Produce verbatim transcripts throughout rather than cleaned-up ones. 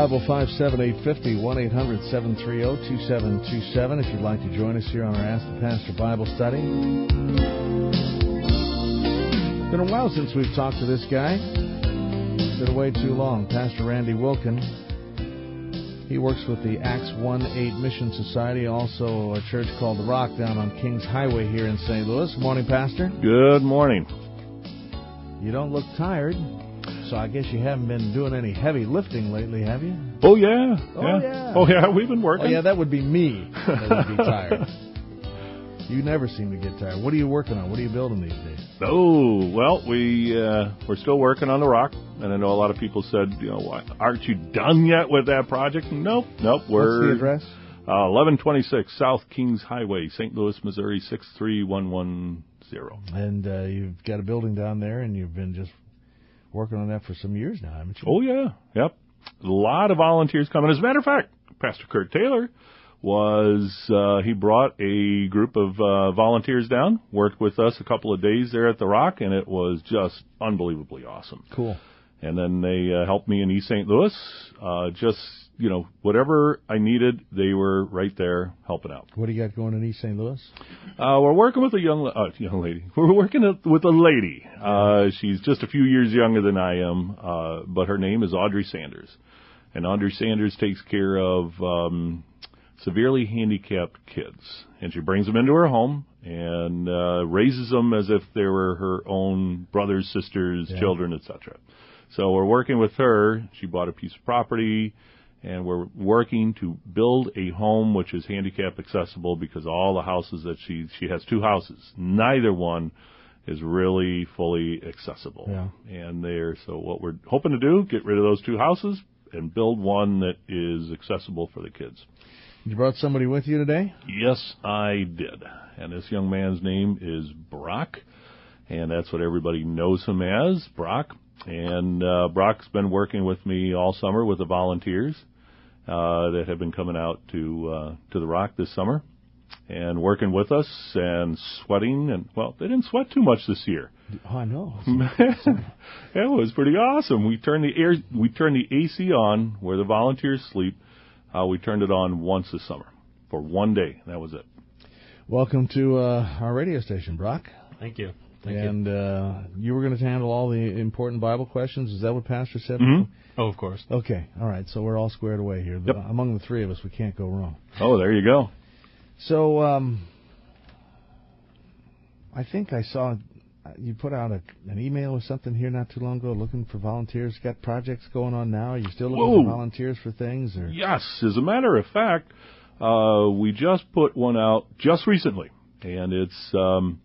Bible, five seven eight five zero, one eight hundred seven three zero two seven two seven if you'd like to join us here on our Ask the Pastor Bible study. Been a while since we've talked to this guy. Been way too long. Pastor Randy Wilken. He works with the Acts one eight Mission Society, also a church called The Rock down on Kings Highway here in Saint Louis. Good morning, Pastor. Good morning. You don't look tired. So I guess you haven't been doing any heavy lifting lately, have you? Oh, yeah. Oh, yeah. yeah. Oh, yeah, we've been working. Oh, yeah, that would be me that would be tired. You never seem to get tired. What are you working on? What are you building these days? Oh, well, we, uh, we're still working on the Rock. And I know a lot of people said, you know, why, aren't you done yet with that project? Nope, nope. We're, What's the address? Uh, eleven twenty-six South Kings Highway, Saint Louis, Missouri, six three one one zero. And uh, you've got a building down there, and you've been just working on that for some years now, haven't you? Oh, yeah. Yep. A lot of volunteers coming. As a matter of fact, Pastor Kurt Taylor was, uh, he brought a group of uh, volunteers down, worked with us a couple of days there at the Rock, and it was just unbelievably awesome. Cool. And then they uh, helped me in East Saint Louis. Uh, just, you know, whatever I needed, they were right there helping out. What do you got going in East Saint Louis? Uh, we're working with a young, uh, young lady. We're working with a lady. Uh, she's just a few years younger than I am, uh, but her name is Audrey Sanders. And Audrey Sanders takes care of um, severely handicapped kids. And she brings them into her home and uh, raises them as if they were her own brothers, sisters, yeah. children, et cetera. So we're working with her. She bought a piece of property, and we're working to build a home which is handicap accessible because all the houses that she, she has two houses. Neither one is really fully accessible. Yeah. And they're, so what we're hoping to do, get rid of those two houses and build one that is accessible for the kids. You brought somebody with you today? Yes, I did. And this young man's name is Brock, and that's what everybody knows him as, Brock. And uh, Brock's been working with me all summer with the volunteers uh, that have been coming out to uh, to the Rock this summer and working with us and sweating. And, well, they didn't sweat too much this year. Oh, I know. It was pretty awesome. We turned the air, we turned the A C on where the volunteers sleep. Uh, we turned it on once this summer for one day. That was it. Welcome to uh, our radio station, Brock. Thank you. Thank and you. Uh, you were going to handle all the important Bible questions. Is that what Pastor said? Mm-hmm. Oh, of course. Okay. All right. So we're all squared away here. Yep. Among the three of us, we can't go wrong. Oh, there you go. So um, I think I saw you put out a, an email or something here not too long ago looking for volunteers. Got projects going on now? Are you still looking Whoa. for volunteers for things? Or? Yes. As a matter of fact, uh, we just put one out just recently. And it's... Um,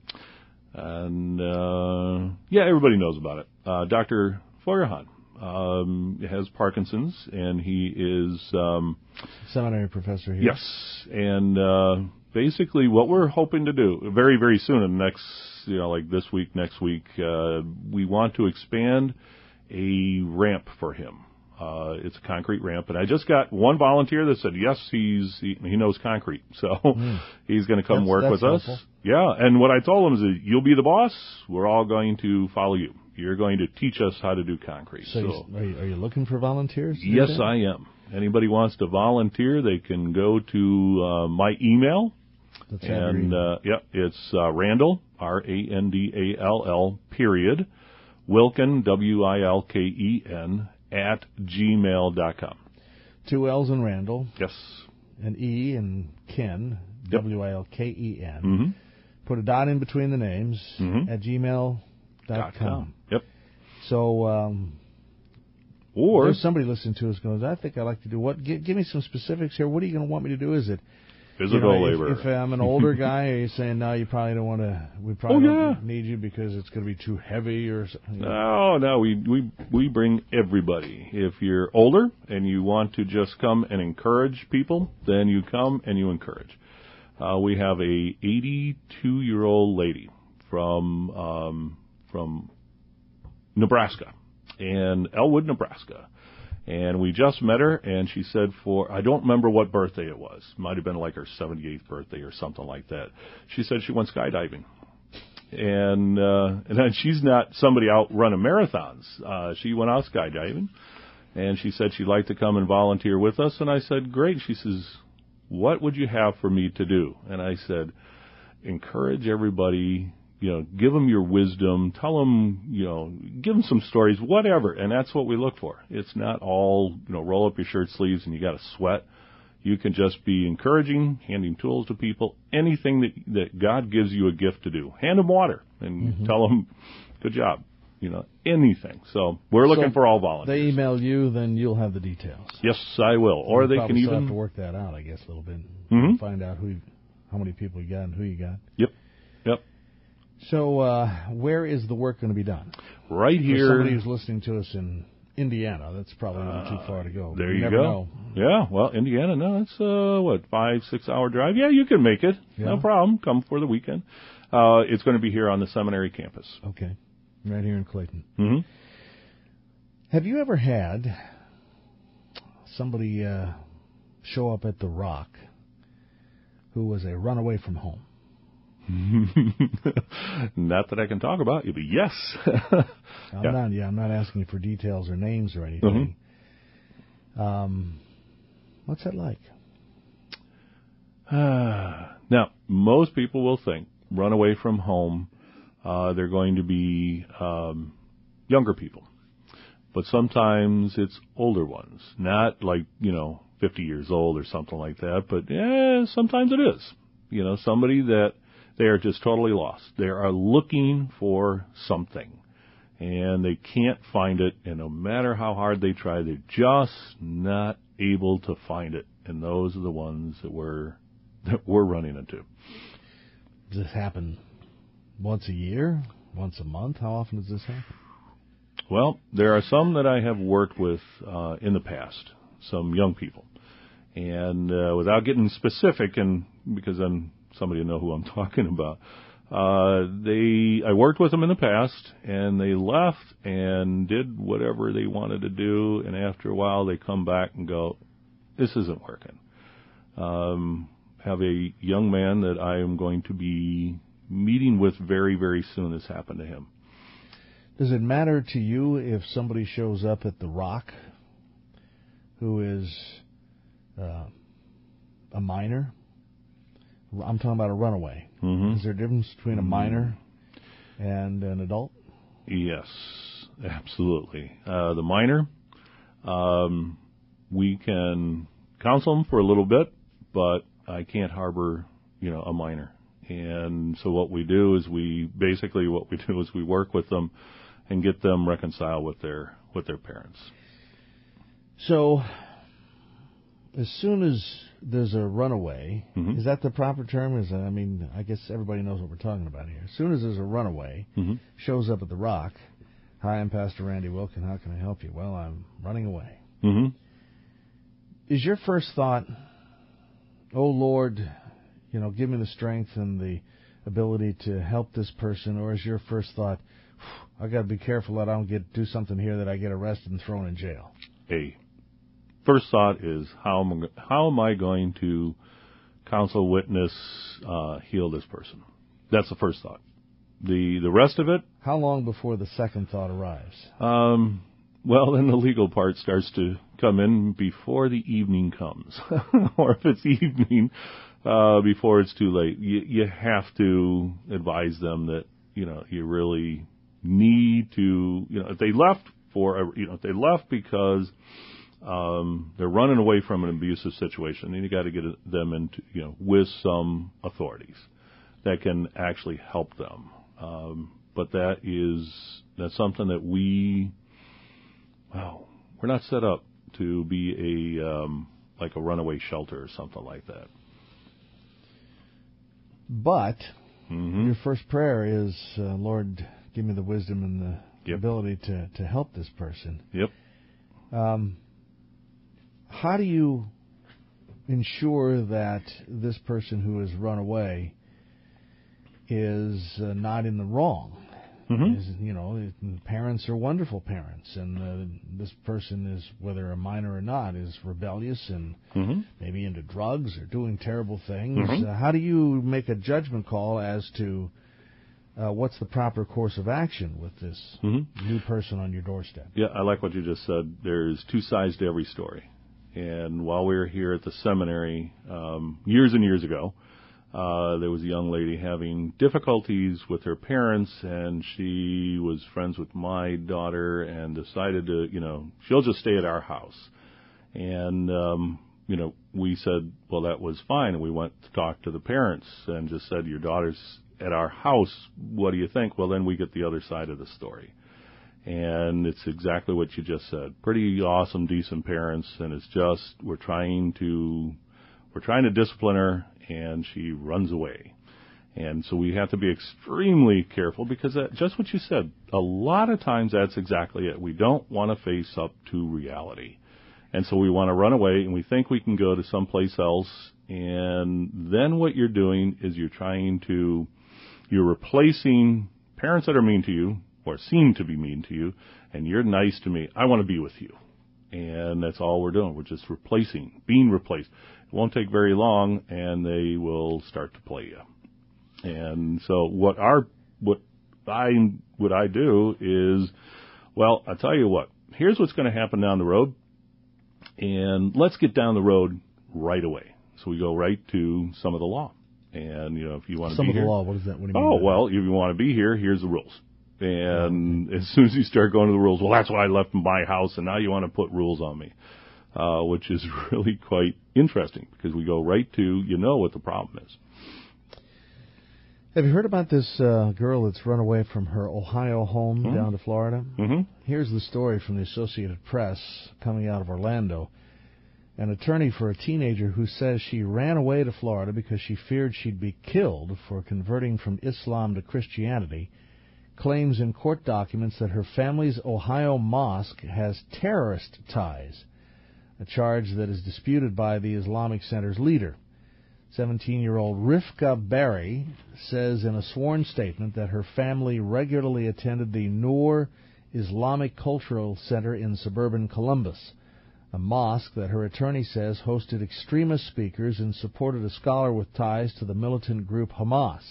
And, uh, yeah, everybody knows about it. Uh, Doctor Feuerhahn, um, has Parkinson's, and he is, um, seminary professor here. Yes. And, uh, basically what we're hoping to do very, very soon in the next, you know, like this week, next week, uh, we want to expand a ramp for him. Uh, it's a concrete ramp, and I just got one volunteer that said, yes, he's, he, he knows concrete. So mm. he's going to come that's, work that's with helpful. us. Yeah. And what I told him is that you'll be the boss. We're all going to follow you. You're going to teach us how to do concrete. So, so are, you, are you looking for volunteers? Yes, I am. Anybody wants to volunteer, they can go to, uh, my email. Let's and, uh, yeah, it's, uh, Randall, R A N D A L L, period, Wilken, W I L K E N, at gmail dot com. Two L's in Randall. Yes. An E in Ken, yep. W I L K E N. Mm-hmm. Put a dot in between the names, mm-hmm. at gmail dot com. Yep. So, um, or there's somebody listening to us goes, I think I'd like to do what? Give, give me some specifics here. What are you going to want me to do? Is it physical you know, labor? If, if I'm an older guy, are you saying, no, you probably don't want to, we probably oh, don't yeah. need you because it's going to be too heavy or something? You No, know? no, we, we, we bring everybody. If you're older and you want to just come and encourage people, then you come and you encourage. Uh, we have a eighty-two-year-old lady from, um, from Nebraska, in Elwood, Nebraska. And we just met her, and she said for, I don't remember what birthday it was. Might have been like her seventy-eighth birthday or something like that. She said she went skydiving. And, uh, and then she's not somebody out running marathons. Uh, she went out skydiving. And she said she'd like to come and volunteer with us. And I said, great. She says, what would you have for me to do? And I said, encourage everybody, you know, give them your wisdom, tell them, you know, give them some stories, whatever. And that's what we look for. It's not all, you know, roll up your shirt sleeves and you got to sweat. You can just be encouraging, handing tools to people, anything that that God gives you a gift to do. Hand them water and mm-hmm. tell them, good job. You know, anything. So we're looking so for all volunteers. They email you, then you'll have the details. Yes, I will. Or they can even have to work that out, I guess, a little bit. Mm-hmm. Find out who, how many people you got and who you got. Yep, yep. So uh, where is the work going to be done? Right here. For somebody who's listening to us in Indiana, that's probably not uh, too far to go. There you, you never go. Know. Yeah, well, Indiana, no, it's uh, what five, six hour drive. Yeah, you can make it. Yeah. No problem. Come for the weekend. Uh, it's going to be here on the seminary campus. Okay. Right here in Clayton. Mm-hmm. Have you ever had somebody uh, show up at the Rock who was a runaway from home? Not that I can talk about. You'll be yes. I'm yeah. not. Yeah, I'm not asking you for details or names or anything. Mm-hmm. Um, what's that like? Uh, now, most people will think runaway from home. Uh, they're going to be um, younger people. But sometimes it's older ones. Not like, you know, fifty years old or something like that. But, yeah, sometimes it is. You know, somebody that they are just totally lost. They are looking for something. And they can't find it. And no matter how hard they try, they're just not able to find it. And those are the ones that we're, that we're running into. Does this happen once a year? Once a month? How often does this happen? Well, there are some that I have worked with uh, in the past, some young people. And uh, without getting specific, and because then somebody will know who I'm talking about, uh, they I worked with them in the past, and they left and did whatever they wanted to do, and after a while they come back and go, this isn't working. Um, have a young man that I am going to be meeting with very, very soon. This happened to him. Does it matter to you if somebody shows up at the Rock who is uh, a minor? I'm talking about a runaway. Mm-hmm. Is there a difference between a minor and an adult? Yes, absolutely. Uh, the minor, um, we can counsel them for a little bit, but I can't harbor, you know, a minor. And so what we do is we basically what we do is we work with them and get them reconciled with their with their parents. So as soon as there's a runaway, mm-hmm. is that the proper term? Is that, I mean, I guess everybody knows what we're talking about here. As soon as there's a runaway, mm-hmm. shows up at the Rock, hi, I'm Pastor Randy Wilkin. How can I help you? Well, I'm running away. Mm-hmm. Is your first thought, oh Lord, you know, give me the strength and the ability to help this person, or is your first thought, I got to be careful that I don't get do something here that I get arrested and thrown in jail? A first thought is how am I, how am I going to counsel, witness, uh, heal this person? That's the first thought. The the rest of it. How long before the second thought arrives? Um. Well, then the legal part starts to come in before the evening comes, or if it's evening, uh, before it's too late. You, you have to advise them that, you know, you really need to, you know, if they left for, a, you know, if they left because um, they're running away from an abusive situation, then you got to get them into, you know, with some authorities that can actually help them. Um, but that is that's something that we. Wow, we're not set up to be a um, like a runaway shelter or something like that. But mm-hmm. your first prayer is, uh, Lord, give me the wisdom and the yep. ability to, to help this person. Yep. Um, how do you ensure that this person who has run away is uh, not in the wrong? Mm-hmm. Is, you know, parents are wonderful parents, and uh, this person is, whether a minor or not, is rebellious and mm-hmm. maybe into drugs or doing terrible things. Mm-hmm. Uh, how do you make a judgment call as to uh, what's the proper course of action with this mm-hmm. new person on your doorstep? Yeah, I like what you just said. There's two sides to every story. And while we were here at the seminary um, years and years ago, uh, there was a young lady having difficulties with her parents, and she was friends with my daughter and decided to, you know, she'll just stay at our house. And, um, you know, we said, well, that was fine. And we went to talk to the parents and just said, your daughter's at our house. What do you think? Well, then we get the other side of the story. And it's exactly what you just said. Pretty awesome, decent parents, and it's just we're trying to we're trying to discipline her, and she runs away. And so we have to be extremely careful because that, just what you said, a lot of times that's exactly it. We don't want to face up to reality. And so we want to run away, and we think we can go to someplace else, and then what you're doing is you're trying to, you're replacing parents that are mean to you, or seem to be mean to you, and you're nice to me. I want to be with you. And that's all we're doing. We're just replacing, being replaced. It won't take very long, and they will start to play you. And so what our, what I, what I do is, well, I'll tell you what, here's what's going to happen down the road, and let's get down the road right away. So we go right to some of the law. And, you know, if you want to some be here. Some of the law, what does that, what do you oh, mean? Oh, well, if you want to be here, here's the rules. And as soon as you start going to the rules, well, that's why I left my house, and now you want to put rules on me, uh, which is really quite interesting because we go right to, you know what the problem is. Have you heard about this uh, girl that's run away from her Ohio home mm-hmm. down to Florida? Mm-hmm. Here's the story from the Associated Press coming out of Orlando. An attorney for a teenager who says she ran away to Florida because she feared she'd be killed for converting from Islam to Christianity claims in court documents that her family's Ohio mosque has terrorist ties, a charge that is disputed by the Islamic Center's leader. seventeen-year-old Rifka Berry says in a sworn statement that her family regularly attended the Noor Islamic Cultural Center in suburban Columbus, a mosque that her attorney says hosted extremist speakers and supported a scholar with ties to the militant group Hamas.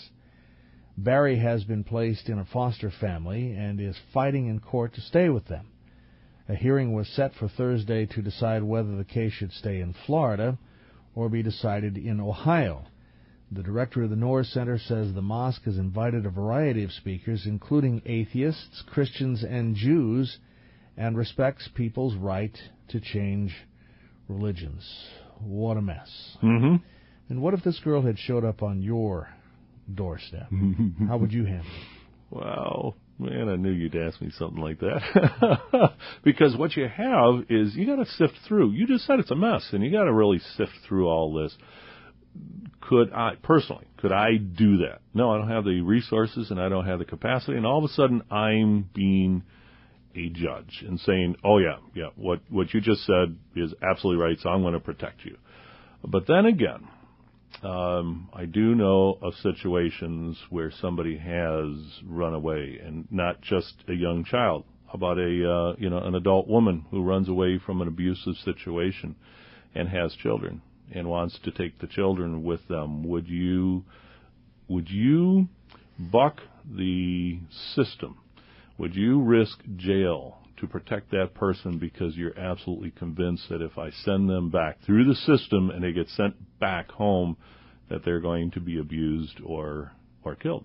Barry has been placed in a foster family and is fighting in court to stay with them. A hearing was set for Thursday to decide whether the case should stay in Florida or be decided in Ohio. The director of the Noor Center says the mosque has invited a variety of speakers, including atheists, Christians, and Jews, and respects people's right to change religions. What a mess. Mm-hmm. And what if this girl had showed up on your doorstep? How would you handle it? Well, man, I knew you'd ask me something like that. Because what you have is you got to sift through. You just said it's a mess, and you got to really sift through all this. Could I, personally, could I do that? No, I don't have the resources, and I don't have the capacity, and all of a sudden I'm being a judge and saying, oh, yeah, yeah, what, what you just said is absolutely right, so I'm going to protect you. But then again, Um, I do know of situations where somebody has run away, and not just a young child. How about a uh, you know an adult woman who runs away from an abusive situation and has children and wants to take the children with them? Would you would you buck the system? Would you risk jail to protect that person because you're absolutely convinced that if I send them back through the system and they get sent back home, that they're going to be abused or or killed?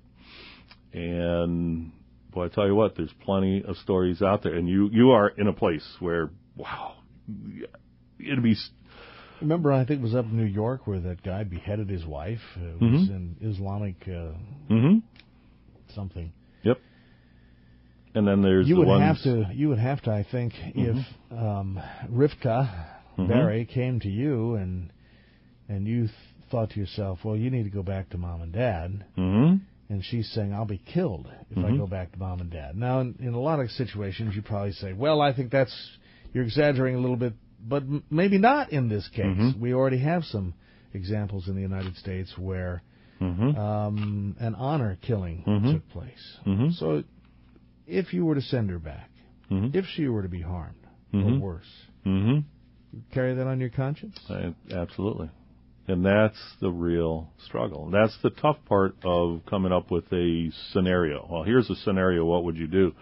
And, boy, I tell you what, there's plenty of stories out there. And you, you are in a place where, wow, it'd be... Remember, I think it was up in New York where that guy beheaded his wife. It was mm-hmm. in Islamic uh, mm-hmm. something. Yep. And then there's you the would ones... have to. You would have to, I think, mm-hmm. if um, Rivka mm-hmm. Barry came to you and and you th- thought to yourself, well, you need to go back to mom and dad, mm-hmm. and she's saying, I'll be killed if mm-hmm. I go back to mom and dad. Now, in, in a lot of situations, you probably say, well, I think that's you're exaggerating a little bit, but m- maybe not in this case. Mm-hmm. We already have some examples in the United States where mm-hmm. um, an honor killing mm-hmm. took place. Mm-hmm. So if you were to send her back, mm-hmm. if she were to be harmed mm-hmm. or worse, mm-hmm. carry that on your conscience? I, absolutely. And that's the real struggle. That's the tough part of coming up with a scenario. Well, here's a scenario. What would you do?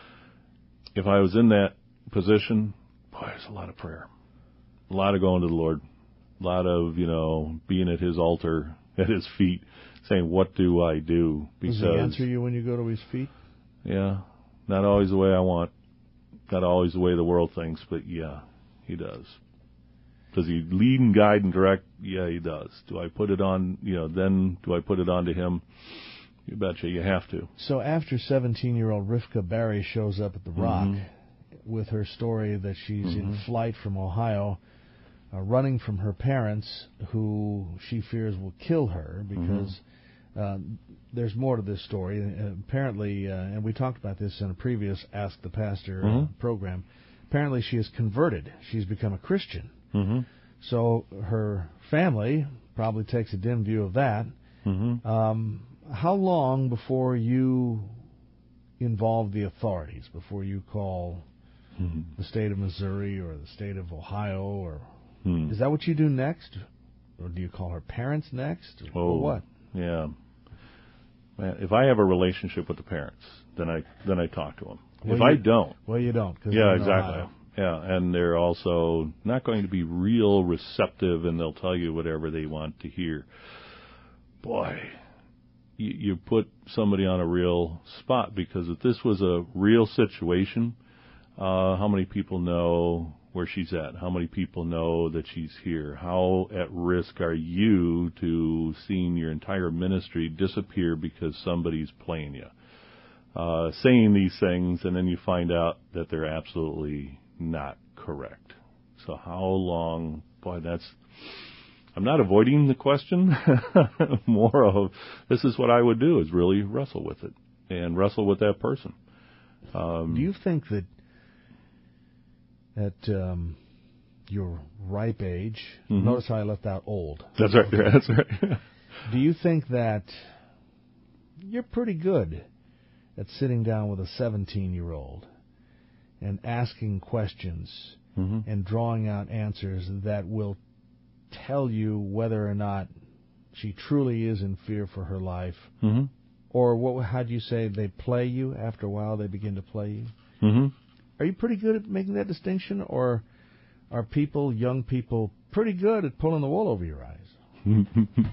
If I was in that position, boy, there's a lot of prayer. A lot of going to the Lord. A lot of, you know, being at His altar, at His feet, saying, what do I do? Because, does He answer you when you go to His feet? Yeah. Not always the way I want. Not always the way the world thinks, but yeah, He does. Does He lead and guide and direct? Yeah, He does. Do I put it on, you know, then do I put it on to Him? You betcha, you have to. So after seventeen-year-old Rivka Barry shows up at the Rock Mm-hmm. with her story that she's Mm-hmm. in flight from Ohio, uh, running from her parents who she fears will kill her because Mm-hmm. uh, there's more to this story. Uh, apparently, uh, and we talked about this in a previous Ask the Pastor Mm-hmm. uh, program, apparently she has converted. She's become a Christian. Mm-hmm. So her family probably takes a dim view of that. Mm-hmm. Um, how long before you involve the authorities, before you call Mm-hmm. the state of Missouri or the state of Ohio, or Hmm. is that what you do next? Or do you call her parents next? Or, Oh, or what? Yeah. Man, if I have a relationship with the parents, then I then I talk to them. Well, if you, I don't, well, you don't. Cause yeah, they're in exactly. Ohio. Yeah, and they're also not going to be real receptive, and they'll tell you whatever they want to hear. Boy, you, you put somebody on a real spot, because if this was a real situation, uh, how many people know where she's at? How many people know that she's here? How at risk are you to seeing your entire ministry disappear because somebody's playing you? Uh, saying these things, and then you find out that they're absolutely not correct. So how long, boy, that's, I'm not avoiding the question, more of, this is what I would do, is really wrestle with it, and wrestle with that person. Um, do you think that at um, your ripe age, mm-hmm. notice how I left out old. That's right, okay. That's right. Do you think that you're pretty good at sitting down with a seventeen-year-old and asking questions mm-hmm. and drawing out answers that will tell you whether or not she truly is in fear for her life? Mm-hmm. Or what? How do you say they play you? After a while, they begin to play you. Mm-hmm. Are you pretty good at making that distinction, or are people, young people, pretty good at pulling the wool over your eyes?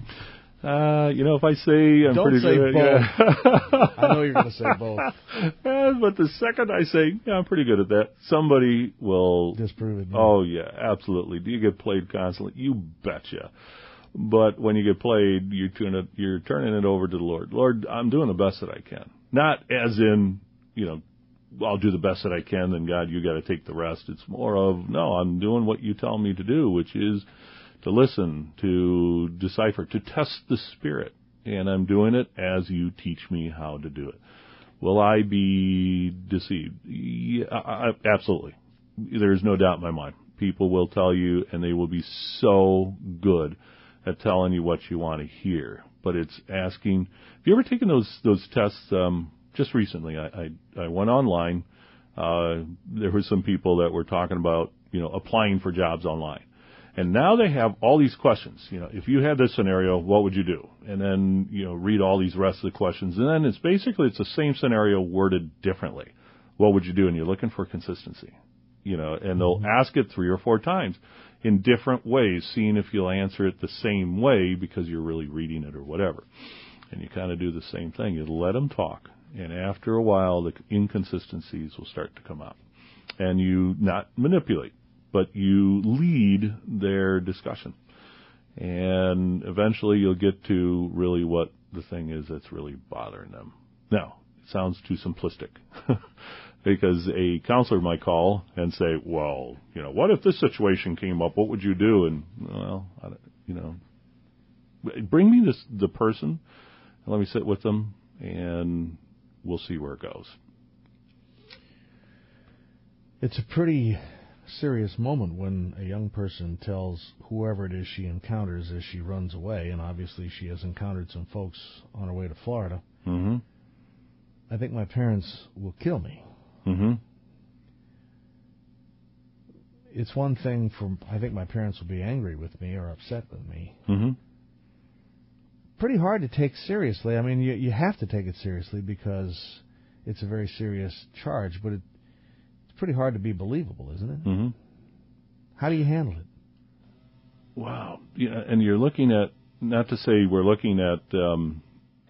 Uh, you know, if I say I'm Don't pretty say good, both. yeah. I know you're going to say both. Yeah, but the second I say, yeah, I'm pretty good at that, somebody will Disprove it. Yeah. Oh yeah, absolutely. Do you get played constantly? You betcha. But when you get played, you turn it, you're turning it over to the Lord. Lord, I'm doing the best that I can. Not as in, you know, I'll do the best that I can, then God, you got to take the rest. It's more of, no, I'm doing what you tell me to do, which is to listen, to decipher, to test the Spirit. And I'm doing it as you teach me how to do it. Will I be deceived? Yeah, I, I, absolutely. There's no doubt in my mind. People will tell you, and they will be so good at telling you what you want to hear. But it's asking, have you ever taken those those tests? Um, just recently, I, I, I went online. Uh, there were some people that were talking about, you know, applying for jobs online. And now they have all these questions. You know, if you had this scenario, what would you do? And then, you know, read all these rest of the questions. And then it's basically, it's the same scenario worded differently. What would you do? And you're looking for consistency. You know, and they'll mm-hmm. ask it three or four times in different ways, seeing if you'll answer it the same way because you're really reading it or whatever. And you kind of do the same thing. You let them talk. And after a while, the inconsistencies will start to come out. And you not manipulate, but you lead their discussion. And eventually you'll get to really what the thing is that's really bothering them. Now, it sounds too simplistic. Because a counselor might call and say, well, you know, what if this situation came up? What would you do? And, well, I, you know, bring me this, the person, and let me sit with them, and we'll see where it goes. It's a pretty serious moment when a young person tells whoever it is she encounters as she runs away, and obviously she has encountered some folks on her way to Florida. Mm-hmm. I think my parents will kill me. Mm-hmm. it's one thing for, I think my parents will be angry with me or upset with me. Mm-hmm. Pretty hard to take seriously. I mean, you you have to take it seriously because it's a very serious charge, but it, it's pretty hard to be believable, isn't it? Mm-hmm. How do you handle it? Wow. Yeah, and you're looking at, not to say we're looking at, um,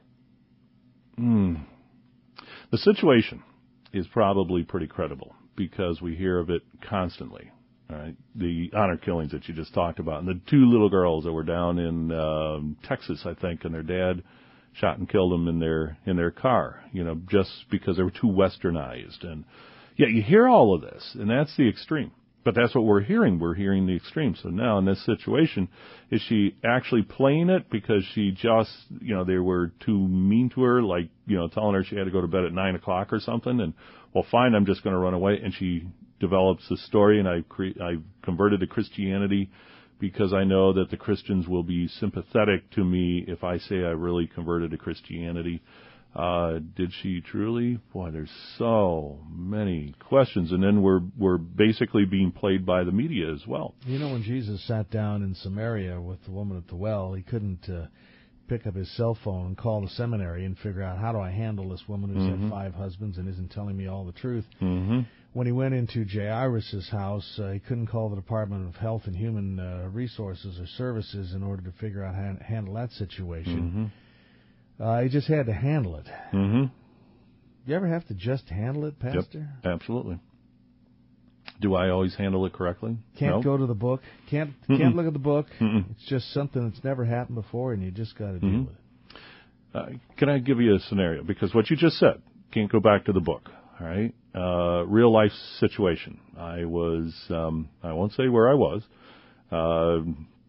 hmm, the situation is probably pretty credible because we hear of it constantly. All right, the honor killings that you just talked about, and the two little girls that were down in um, Texas, I think, and their dad shot and killed them in their in their car, you know, just because they were too westernized. And yeah, you hear all of this, and that's the extreme. But that's what we're hearing. We're hearing the extreme. So now in this situation, is she actually playing it because she just, you know, they were too mean to her, like, you know, telling her she had to go to bed at nine o'clock or something, and well, fine, I'm just going to run away, and she develops the story, and I cre- I converted to Christianity because I know that the Christians will be sympathetic to me if I say I really converted to Christianity. Uh, did she truly? Boy, there's so many questions, and then we're we're basically being played by the media as well. You know, when Jesus sat down in Samaria with the woman at the well, he couldn't uh, pick up his cell phone and call the seminary and figure out, how do I handle this woman who's mm-hmm. had five husbands and isn't telling me all the truth? Mm-hmm. When he went into Jairus' house, uh, he couldn't call the Department of Health and Human uh, Resources or Services in order to figure out how to handle that situation. Mm-hmm. Uh, he just had to handle it. Mm-hmm. You ever have to just handle it, Pastor? Yep, absolutely. Do I always handle it correctly? Can't no. go to the book. Can't Mm-mm. can't look at the book. Mm-mm. It's just something that's never happened before, and you just got to deal Mm-hmm. with it. Uh, can I give you a scenario? Because what you just said, can't go back to the book. All right, uh, real life situation. I was, um, I won't say where I was. Uh,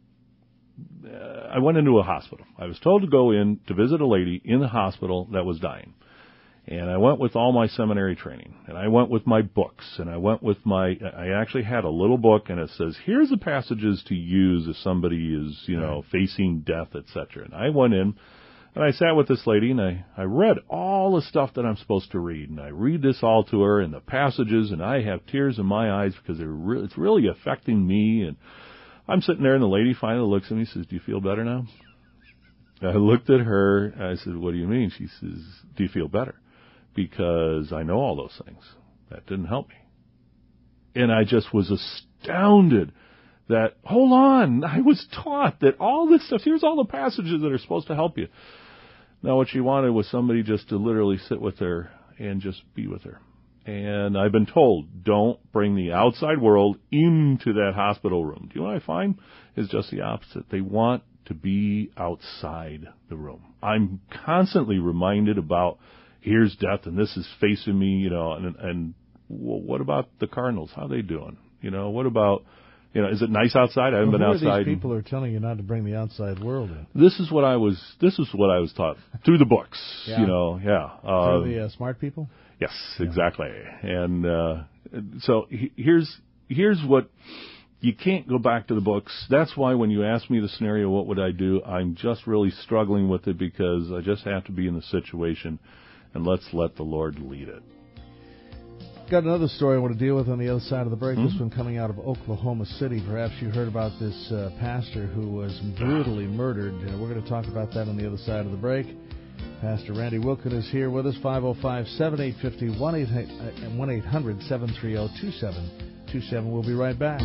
I went into a hospital. I was told to go in to visit a lady in the hospital that was dying. And I went with all my seminary training, and I went with my books, and I went with my, I actually had a little book, and it says, here's the passages to use if somebody is, you know, facing death, et cetera. And I went in, and I sat with this lady, and I, I read all the stuff that I'm supposed to read, and I read this all to her, and the passages, and I have tears in my eyes because they're re- it's really affecting me, and I'm sitting there, and the lady finally looks at me and says, do you feel better now? I looked at her, and I said, what do you mean? She says, do you feel better? Because I know all those things. That didn't help me. And I just was astounded that, hold on, I was taught that all this stuff, here's all the passages that are supposed to help you. Now what she wanted was somebody just to literally sit with her and just be with her. And I've been told, don't bring the outside world into that hospital room. Do you know what I find is just the opposite? They want to be outside the room. I'm constantly reminded about, here's death, and this is facing me, you know, and, and well, what about the Cardinals? How are they doing? You know, what about, you know, is it nice outside? I haven't well, been who outside. Are these people are telling you not to bring the outside world in. This is what I was, this is what I was taught through the books, yeah. you know, yeah. Through Um, the uh, smart people? Yes, yeah. exactly. And, uh, so he, here's, here's what, you can't go back to the books. That's why when you ask me the scenario, what would I do? I'm just really struggling with it because I just have to be in the situation. And let's let the Lord lead it. Got another story I want to deal with on the other side of the break. Mm-hmm. This one coming out of Oklahoma City. Perhaps you heard about this uh, pastor who was brutally murdered. Uh, we're going to talk about that on the other side of the break. Pastor Randy Wilken is here with us. five oh five, seven eight five oh, one eight hundred, seven three oh, two seven two seven. We'll be right back.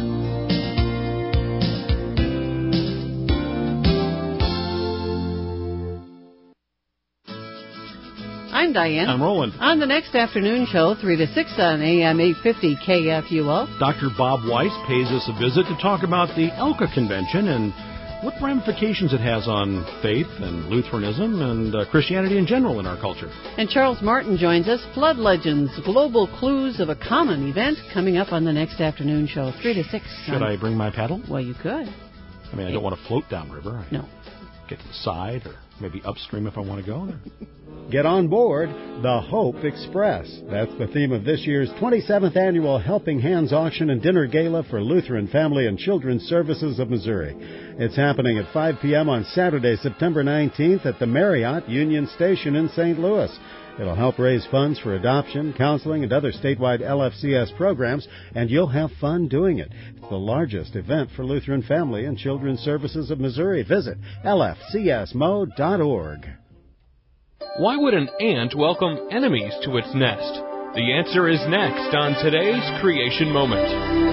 I'm Diane. I'm Roland. On the next afternoon show, three to six on A M eight fifty K F U O. Doctor Bob Weiss pays us a visit to talk about the ELCA convention and what ramifications it has on faith and Lutheranism and uh, Christianity in general in our culture. And Charles Martin joins us. Flood Legends, Global Clues of a Common Event, coming up on the next afternoon show, three to six. Should I bring my paddle? Well, you could. I mean, I don't want to float downriver. I no. Get to the side or maybe upstream if I want to go there. Get on board the Hope Express. That's the theme of this year's twenty-seventh Annual Helping Hands Auction and Dinner Gala for Lutheran Family and Children's Services of Missouri. It's happening at five p.m. on Saturday, September nineteenth at the Marriott Union Station in Saint Louis. It'll help raise funds for adoption, counseling, and other statewide L F C S programs, and you'll have fun doing it. It's the largest event for Lutheran Family and Children's Services of Missouri. Visit L F C S M O dot org. Why would an ant welcome enemies to its nest? The answer is next on today's Creation Moment.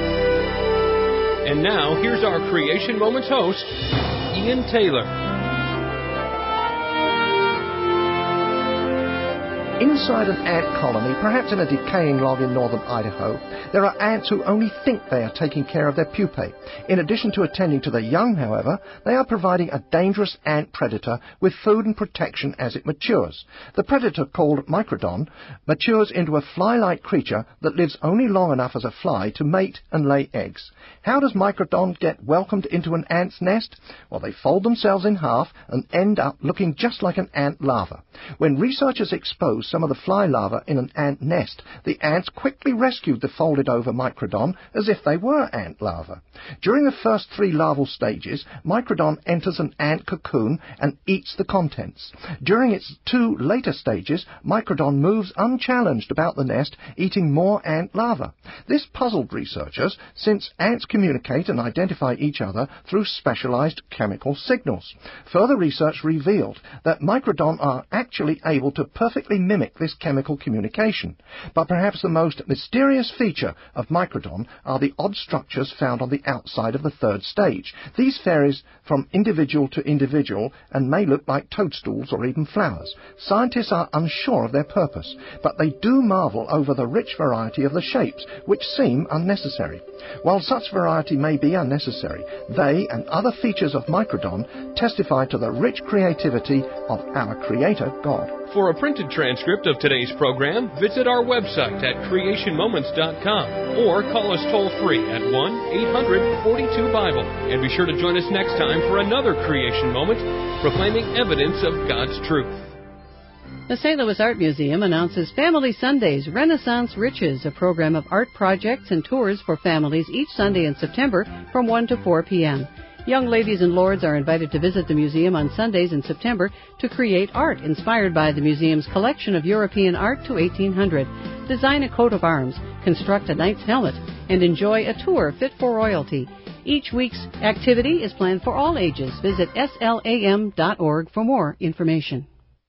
And now, here's our Creation Moments host, Ian Taylor. Inside an ant colony, perhaps in a decaying log in northern Idaho, there are ants who only think they are taking care of their pupae. In addition to attending to their young, however, they are providing a dangerous ant predator with food and protection as it matures. The predator, called Microdon, matures into a fly-like creature that lives only long enough as a fly to mate and lay eggs. How does Microdon get welcomed into an ant's nest? Well, they fold themselves in half and end up looking just like an ant larva. When researchers expose some of the fly larvae in an ant nest, the ants quickly rescued the folded-over Microdon as if they were ant larvae. During the first three larval stages, Microdon enters an ant cocoon and eats the contents. During its two later stages, Microdon moves unchallenged about the nest, eating more ant larvae. This puzzled researchers, since ants communicate and identify each other through specialized chemical signals. Further research revealed that Microdon are actually able to perfectly mimic this chemical communication. But perhaps the most mysterious feature of Microdon are the odd structures found on the outside of the third stage. These vary from individual to individual and may look like toadstools or even flowers. Scientists are unsure of their purpose, but they do marvel over the rich variety of the shapes, which seem unnecessary. While such variety may be unnecessary, they and other features of Microdon testify to the rich creativity of our Creator God. For a printed transcript of today's program, visit our website at creation moments dot com or call us toll-free at one eight hundred forty-two Bible. And be sure to join us next time for another Creation Moment, proclaiming evidence of God's truth. The Saint Louis Art Museum announces Family Sundays Renaissance Riches, a program of art projects and tours for families each Sunday in September from one to four p.m. Young ladies and lords are invited to visit the museum on Sundays in September to create art inspired by the museum's collection of European art to eighteen hundred, design a coat of arms, construct a knight's helmet, and enjoy a tour fit for royalty. Each week's activity is planned for all ages. Visit S L A M dot org for more information.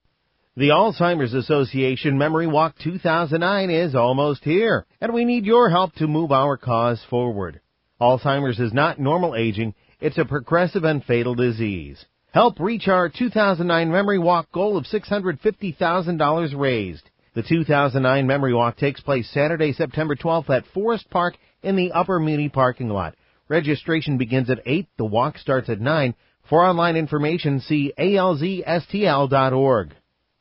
The Alzheimer's Association Memory Walk two thousand nine is almost here, and we need your help to move our cause forward. Alzheimer's is not normal aging. It's a progressive and fatal disease. Help reach our two thousand nine Memory Walk goal of six hundred fifty thousand dollars raised. The two thousand nine Memory Walk takes place Saturday, September twelfth at Forest Park in the Upper Muni parking lot. Registration begins at eight. The walk starts at nine. For online information, see A L Z S T L dot org.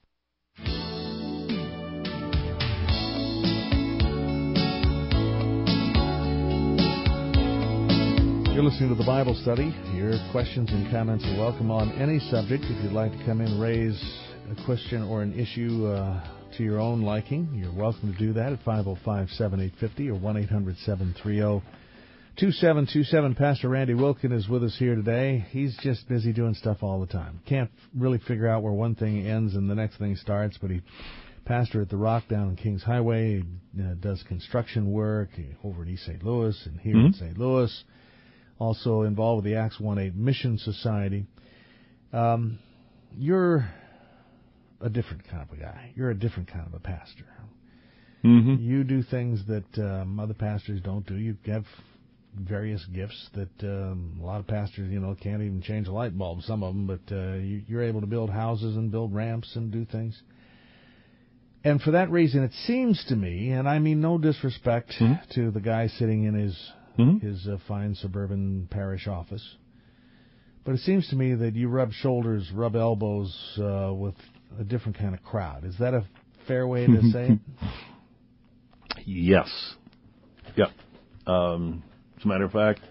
You're listening to the Bible Study. Your questions and comments are welcome on any subject. If you'd like to come in and raise a question or an issue uh, to your own liking, you're welcome to do that at five oh five, seven eight five oh or one eight hundred, seven three oh, two seven two seven. Pastor Randy Wilkin is with us here today. He's just busy doing stuff all the time. Can't really figure out where one thing ends and the next thing starts, but he pastor at the Rock down on Kings Highway. He uh, does construction work over at East Saint Louis and here mm-hmm. in Saint Louis. Also involved with the Acts one eight Mission Society. Um, you're a different kind of a guy. You're a different kind of a pastor. Mm-hmm. You do things that um, other pastors don't do. You have various gifts that um, a lot of pastors, you know, can't even change a light bulb, some of them, but uh, you, you're able to build houses and build ramps and do things. And for that reason, it seems to me, and I mean no disrespect mm-hmm. to the guy sitting in his Mm-hmm. his uh, fine suburban parish office. But it seems to me that you rub shoulders, rub elbows uh, with a different kind of crowd. Is that a fair way to say it? Yes. Yep. Um, as a matter of fact,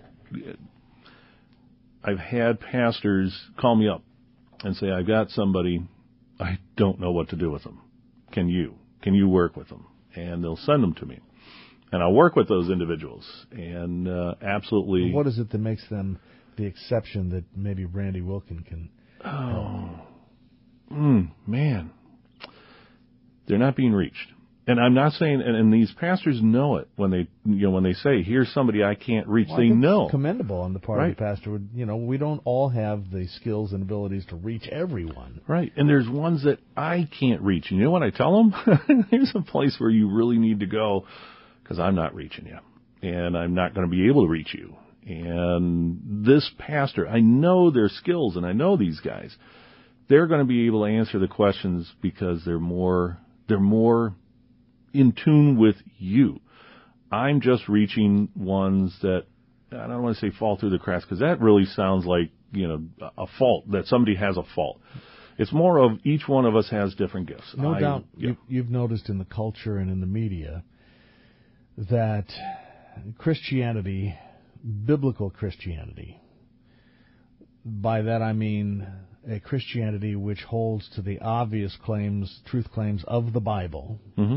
I've had pastors call me up and say, I've got somebody, I don't know what to do with them. Can you? Can you work with them? And they'll send them to me. And I'll work with those individuals, and uh, absolutely... What is it that makes them the exception that maybe Randy Wilkin can Oh, mm, man. They're not being reached. And I'm not saying, and, and these pastors know it when they, you know, when they say, here's somebody I can't reach, well, they I think know. It's commendable on the part right. of the pastor. You know, we don't all have the skills and abilities to reach everyone. Right. And there's ones that I can't reach. And you know what I tell them? Here's a place where you really need to go because I'm not reaching you. And I'm not going to be able to reach you. And this pastor, I know their skills and I know these guys. They're going to be able to answer the questions because they're more, they're more in tune with you. I'm just reaching ones that, I don't want to say fall through the cracks because that really sounds like, you know, a fault, that somebody has a fault. It's more of each one of us has different gifts. No I, doubt yeah. you, you've noticed in the culture and in the media that Christianity, biblical Christianity, by that I mean a Christianity which holds to the obvious claims, truth claims of the Bible, mm-hmm.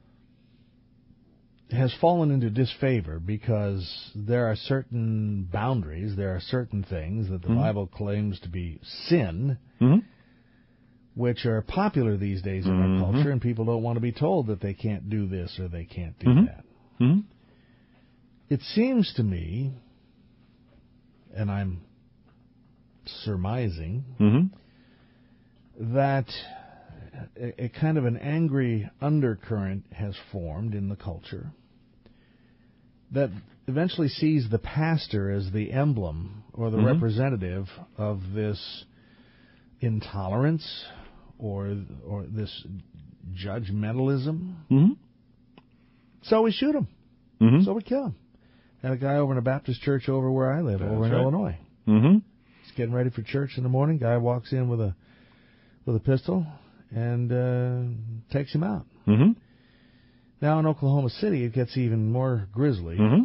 has fallen into disfavor because there are certain boundaries, there are certain things that the mm-hmm. Bible claims to be sin, mm-hmm. which are popular these days in mm-hmm. our culture, and people don't want to be told that they can't do this or they can't do mm-hmm. that. Mm-hmm. It seems to me, and I'm surmising, mm-hmm. that a, a kind of an angry undercurrent has formed in the culture that eventually sees the pastor as the emblem or the mm-hmm. representative of this intolerance or or this judgmentalism. Mm-hmm. So we shoot him. Mm-hmm. So we kill him. Had a guy over in a Baptist church over where I live, That's over in right. Illinois. Mm-hmm. He's getting ready for church in the morning. Guy walks in with a with a pistol and uh, takes him out. Mm-hmm. Now in Oklahoma City, it gets even more grisly. Mm-hmm.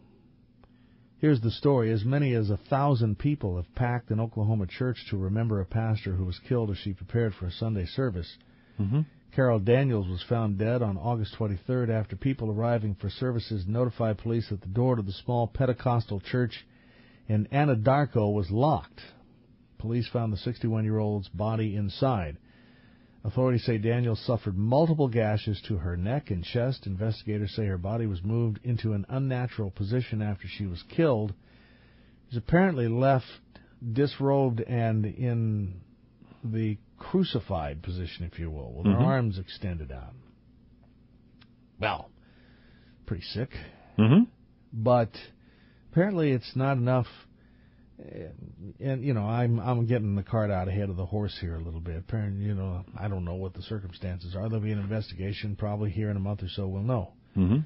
Here's the story. As many as a thousand people have packed an Oklahoma church to remember a pastor who was killed as she prepared for a Sunday service. Mm-hmm. Carol Daniels was found dead on August twenty-third after people arriving for services notified police that the door to the small Pentecostal church in Anadarko was locked. Police found the sixty-one-year-old's body inside. Authorities say Daniels suffered multiple gashes to her neck and chest. Investigators say her body was moved into an unnatural position after she was killed. She was apparently left disrobed and in the crucified position, if you will, with mm-hmm. her arms extended out. Well, pretty sick. Mm-hmm. But apparently it's not enough. And, you know, I'm I'm getting the cart out ahead of the horse here a little bit. Apparently, you know, I don't know what the circumstances are. There'll be an investigation probably here in a month or so. We'll know. Mm-hmm.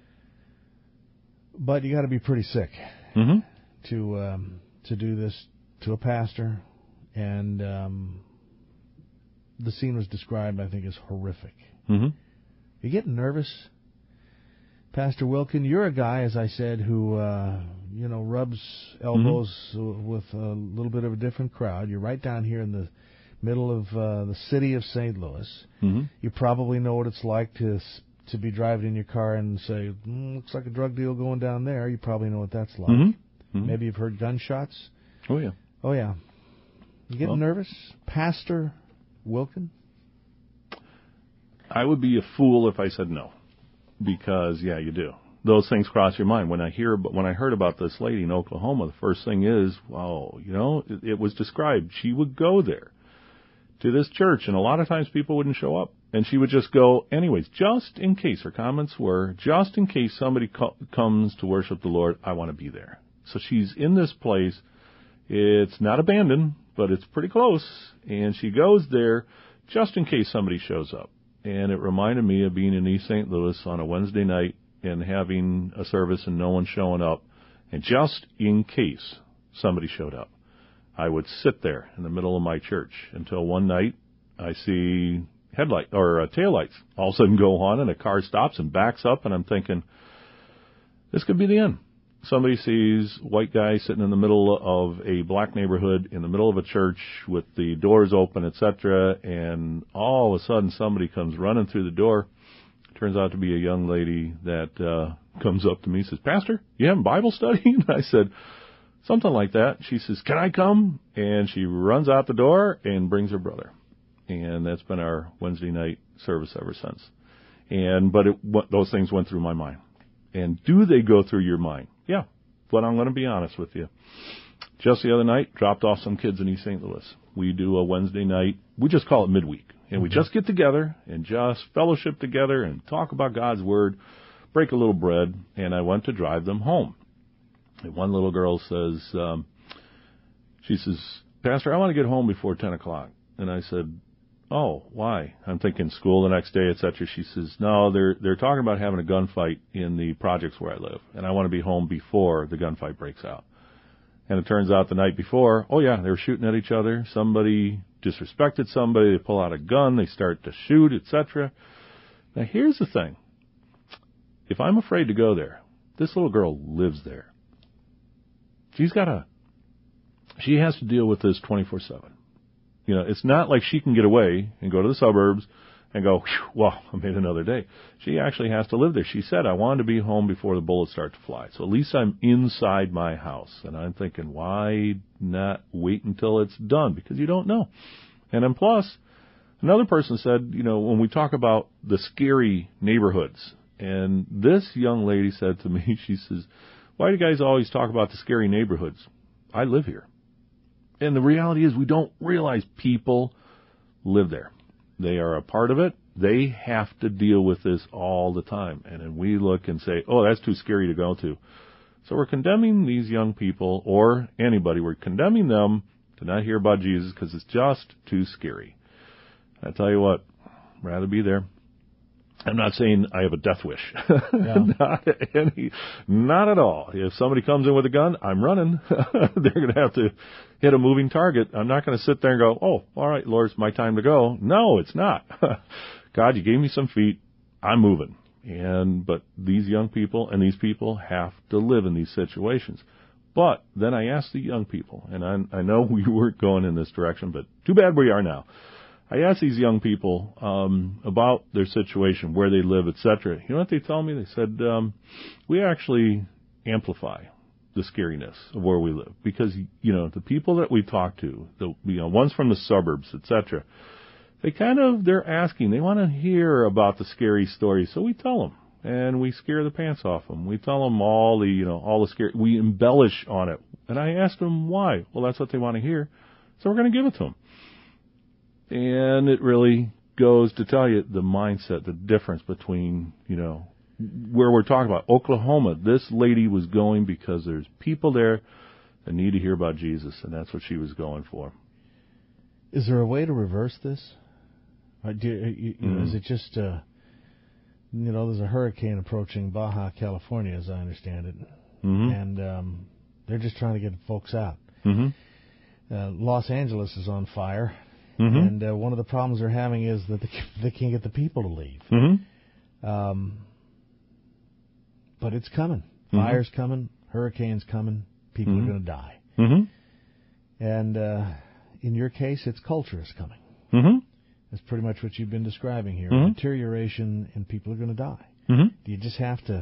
But you got to be pretty sick mm-hmm. to um, to do this to a pastor. And um, the scene was described, I think, as horrific. Mm-hmm. You getting nervous? Pastor Wilkin, you're a guy, as I said, who, uh, you know, rubs elbows mm-hmm. with a little bit of a different crowd. You're right down here in the middle of uh, the city of Saint Louis. Mm-hmm. You probably know what it's like to to be driving in your car and say, mm, looks like a drug deal going down there. You probably know what that's like. Mm-hmm. Mm-hmm. Maybe you've heard gunshots. Oh, yeah. Oh, yeah. You getting well, nervous? Pastor Wilkin? I would be a fool if I said no. Because, yeah, you do. Those things cross your mind. When I hear, when I heard about this lady in Oklahoma, the first thing is, well, you know, it, it was described. She would go there to this church, and a lot of times people wouldn't show up. And she would just go anyways, just in case. Her comments were, just in case somebody co- comes to worship the Lord, I want to be there. So she's in this place. It's not abandoned, but it's pretty close. And she goes there just in case somebody shows up. And it reminded me of being in East Saint Louis on a Wednesday night and having a service and no one showing up. And just in case somebody showed up, I would sit there in the middle of my church until one night I see headlight or uh, taillights all of a sudden go on and a car stops and backs up, and I'm thinking, this could be the end. Somebody sees white guy sitting in the middle of a black neighborhood in the middle of a church with the doors open, et cetera, and all of a sudden somebody comes running through the door. Turns out to be a young lady that uh, comes up to me and says, Pastor, you having Bible study? And I said, Something like that. She says, can I come? And she runs out the door and brings her brother. And that's been our Wednesday night service ever since. And but it, what, those things went through my mind. And do they go through your mind? Yeah. But I'm going to be honest with you. Just the other night, dropped off some kids in East Saint Louis. We do a Wednesday night. We just call it midweek. And we just get together and just fellowship together and talk about God's Word, break a little bread, and I went to drive them home. And one little girl says, um, she says, Pastor, I want to get home before ten o'clock. And I said, oh, why? I'm thinking school the next day, et cetera. She says, no, they're they're talking about having a gunfight in the projects where I live, and I want to be home before the gunfight breaks out. And it turns out the night before, oh, yeah, they were shooting at each other. Somebody disrespected somebody. They pull out a gun. They start to shoot, et cetera. Now, here's the thing. If I'm afraid to go there, this little girl lives there. She's got a, she has to deal with this twenty-four seven. You know, it's not like she can get away and go to the suburbs and go, well, I made another day. She actually has to live there. She said, I wanted to be home before the bullets start to fly. So at least I'm inside my house. And I'm thinking, why not wait until it's done? Because you don't know. And then plus, another person said, you know, when we talk about the scary neighborhoods, and this young lady said to me, she says, why do you guys always talk about the scary neighborhoods? I live here. And the reality is we don't realize people live there. They are a part of it. They have to deal with this all the time. And then we look and say, oh, that's too scary to go to. So we're condemning these young people, or anybody. We're condemning them to not hear about Jesus because it's just too scary. I tell you what, I'd rather be there. I'm not saying I have a death wish. Yeah. not any, not at all. If somebody comes in with a gun, I'm running. They're going to have to hit a moving target. I'm not going to sit there and go, oh, all right, Lord, it's my time to go. No, it's not. God, you gave me some feet. I'm moving. And, but these young people and these people have to live in these situations. But then I asked the young people, and I, I know we weren't going in this direction, but too bad we are now. I asked these young people um, about their situation, where they live, et cetera. You know what they told me? They said, um, we actually amplify the scariness of where we live because, you know, the people that we talk to, the you know, ones from the suburbs, et cetera, they kind of, they're asking, they want to hear about the scary stories. So we tell them, and we scare the pants off them. We tell them all the, you know, all the scary, we embellish on it. And I asked them why. Well, that's what they want to hear. So we're going to give it to them. And it really goes to tell you the mindset, the difference between, you know, where we're talking about Oklahoma. This lady was going because there's people there that need to hear about Jesus, and that's what she was going for. Is there a way to reverse this? Or do, you, you mm-hmm. know, is it just, uh, you know, there's a hurricane approaching Baja California, as I understand it, mm-hmm. and um, they're just trying to get folks out. Mm-hmm. Uh, Los Angeles is on fire. Mm-hmm. And uh, one of the problems they're having is that they, they can't get the people to leave. Mm-hmm. Um, but it's coming. Mm-hmm. Fire's coming. Hurricane's coming. People mm-hmm. are going to die. Mm-hmm. And uh, in your case, it's culture is coming. Mm-hmm. That's pretty much what you've been describing here. Mm-hmm. Deterioration, and people are going to die. Mm-hmm. Do you just have to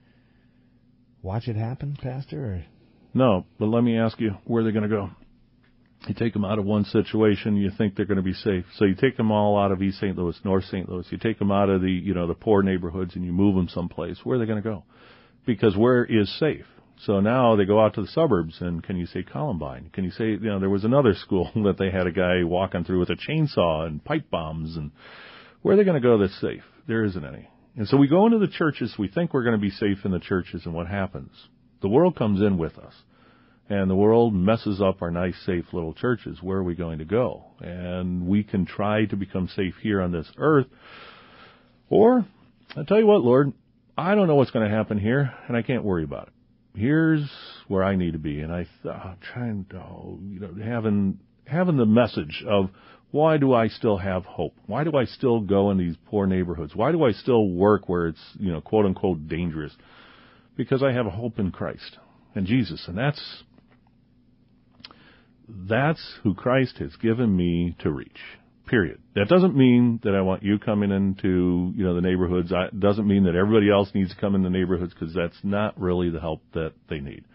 watch it happen, Pastor? Or? No, but let me ask you, where are they going to go? You take them out of one situation, you think they're going to be safe. So you take them all out of East Saint Louis, North Saint Louis. You take them out of the, you know, the poor neighborhoods and you move them someplace. Where are they going to go? Because where is safe? So now they go out to the suburbs, and can you say Columbine? Can you say, you know, there was another school that they had a guy walking through with a chainsaw and pipe bombs, and where are they going to go that's safe? There isn't any. And so we go into the churches, we think we're going to be safe in the churches, and what happens? The world comes in with us. And the world messes up our nice, safe little churches. Where are we going to go? And we can try to become safe here on this earth. Or, I'll tell you what, Lord, I don't know what's going to happen here, and I can't worry about it. Here's where I need to be. And I thought, trying to, you know, having, having the message of, why do I still have hope? Why do I still go in these poor neighborhoods? Why do I still work where it's, you know, quote unquote dangerous? Because I have a hope in Christ and Jesus. And that's, That's who Christ has given me to reach, period. That doesn't mean that I want you coming into, you know, the neighborhoods. It doesn't mean that everybody else needs to come in the neighborhoods, because that's not really the help that they need.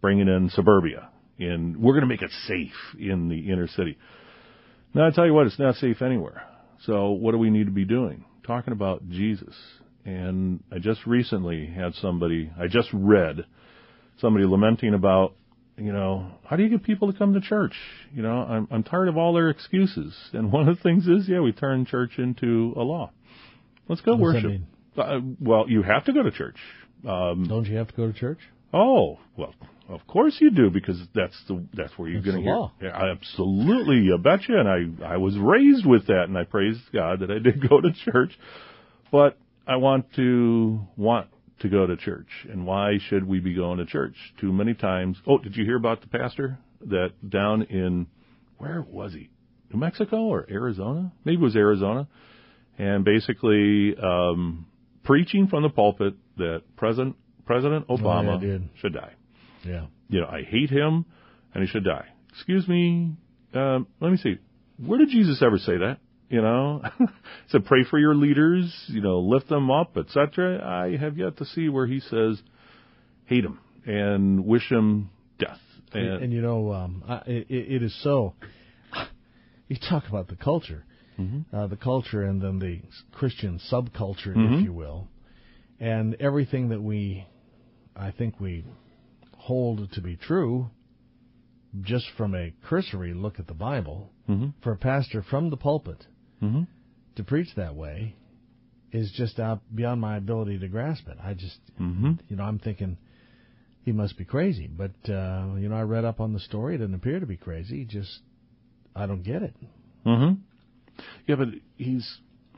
bringing in suburbia, and we're going to make it safe in the inner city. Now, I tell you what, it's not safe anywhere. So what do we need to be doing? Talking about Jesus. And I just recently had somebody, I just read somebody lamenting about, you know, how do you get people to come to church? You know, I'm, I'm tired of all their excuses. And one of the things is, yeah, we turn church into a law. Let's go what worship. Does that mean? Uh, well, you have to go to church. Um, Don't you have to go to church? Oh, well, of course you do, because that's the that's where you're That's going to the hear. law. Yeah, absolutely, you betcha. And I I was raised with that, and I praise God that I did go to church. But I want to want to go to church, and why should we be going to church? Too many times. Oh, did you hear about the pastor that down in, where was he? New Mexico or Arizona? Maybe it was Arizona. And basically um, preaching from the pulpit that President President Obama oh, yeah, should die. Yeah. You know, I hate him, and he should die. Excuse me. Um, let me see. Where did Jesus ever say that? You know, he said, pray for your leaders, you know, lift them up, et cetera. I have yet to see where he says, hate him and wish him death. And, And, and you know, um, I, it, it is so, you talk about the culture, mm-hmm. uh, the culture and then the Christian subculture, mm-hmm. if you will, and everything that we, I think we hold to be true, just from a cursory look at the Bible, mm-hmm. for a pastor from the pulpit mm-hmm. to preach that way is just out beyond my ability to grasp it. I just, mm-hmm. you know, I'm thinking he must be crazy. But, uh, you know, I read up on the story. It didn't appear to be crazy. Just, I don't get it. Mm-hmm. Yeah, but he's...